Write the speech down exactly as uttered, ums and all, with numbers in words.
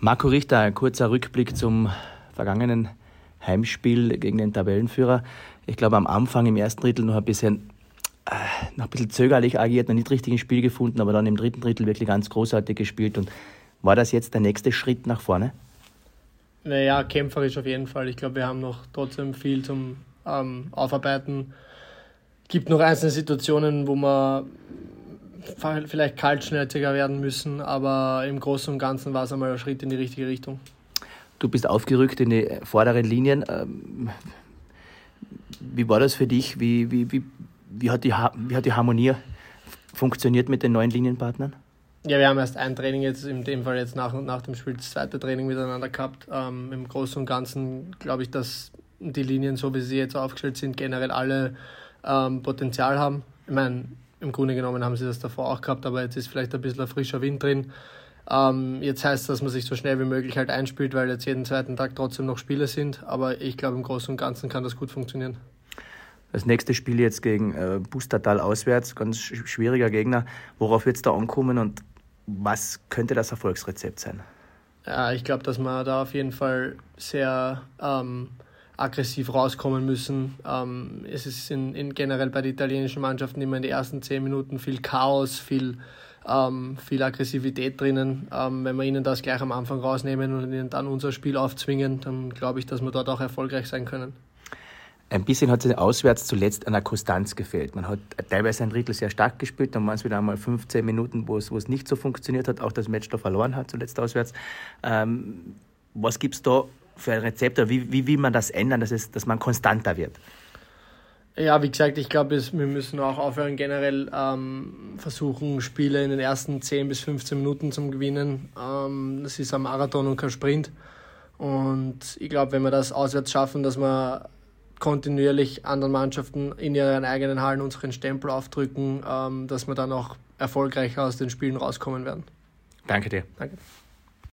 Marco Richter, ein kurzer Rückblick zum vergangenen Heimspiel gegen den Tabellenführer. Ich glaube, am Anfang im ersten Drittel noch ein bisschen, äh, noch ein bisschen zögerlich agiert, noch nicht richtig ins Spiel gefunden, aber dann im dritten Drittel wirklich ganz großartig gespielt. Und war das jetzt der nächste Schritt nach vorne? Naja, kämpferisch auf jeden Fall. Ich glaube, wir haben noch trotzdem viel zum ähm, Aufarbeiten. Es gibt noch einzelne Situationen, wo wir vielleicht kaltschnäuziger werden müssen, aber im Großen und Ganzen war es einmal ein Schritt in die richtige Richtung. Du bist aufgerückt in die vorderen Linien. Wie war das für dich? Wie, wie, wie, wie, hat, die, wie hat die Harmonie funktioniert mit den neuen Linienpartnern? Ja, wir haben erst ein Training jetzt, in dem Fall jetzt nach, nach dem Spiel das zweite Training miteinander gehabt. Ähm, Im Großen und Ganzen glaube ich, dass die Linien, so wie sie jetzt aufgestellt sind, generell alle ähm, Potenzial haben. Ich meine, im Grunde genommen haben sie das davor auch gehabt, aber jetzt ist vielleicht ein bisschen ein frischer Wind drin. Ähm, jetzt heißt es, dass man sich so schnell wie möglich halt einspielt, weil jetzt jeden zweiten Tag trotzdem noch Spiele sind. Aber ich glaube, im Großen und Ganzen kann das gut funktionieren. Das nächste Spiel jetzt gegen äh, Pustertal auswärts, ganz sch- schwieriger Gegner. Worauf wird es da ankommen und was könnte das Erfolgsrezept sein? Ja, ich glaube, dass wir da auf jeden Fall sehr ähm, aggressiv rauskommen müssen. Ähm, es ist in, in generell bei den italienischen Mannschaften immer in den ersten zehn Minuten viel Chaos, viel, ähm, viel Aggressivität drinnen. Ähm, wenn wir ihnen das gleich am Anfang rausnehmen und ihnen dann unser Spiel aufzwingen, dann glaube ich, dass wir dort auch erfolgreich sein können. Ein bisschen hat es auswärts zuletzt an der Konstanz gefehlt. Man hat teilweise ein Drittel sehr stark gespielt, dann waren es wieder einmal fünfzehn Minuten, wo es, wo es nicht so funktioniert hat, auch das Match da verloren hat, zuletzt auswärts. Ähm, was gibt es da für ein Rezept, oder wie, wie will man das ändern, dass, es, dass man konstanter wird? Ja, wie gesagt, ich glaube, wir müssen auch aufhören, generell ähm, versuchen, Spiele in den ersten zehn bis fünfzehn Minuten zu gewinnen. Ähm, das ist ein Marathon und kein Sprint. Und ich glaube, wenn wir das auswärts schaffen, dass wir kontinuierlich anderen Mannschaften in ihren eigenen Hallen unseren Stempel aufdrücken, ähm, dass wir dann auch erfolgreicher aus den Spielen rauskommen werden. Danke dir. Danke.